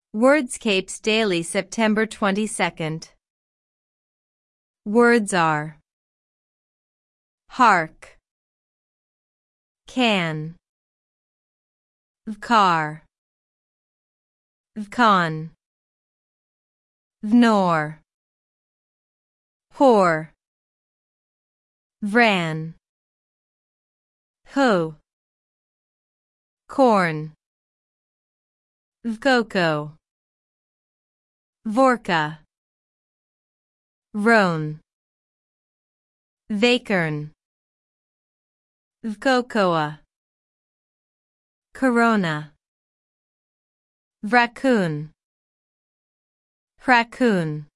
Wordscapes Daily, September 22nd. Words are hark, can, car, con, nor, whore, vran, ho, corn, cocoa, vorka, roan, vakern, cocoa, corona, raccoon, raccoon.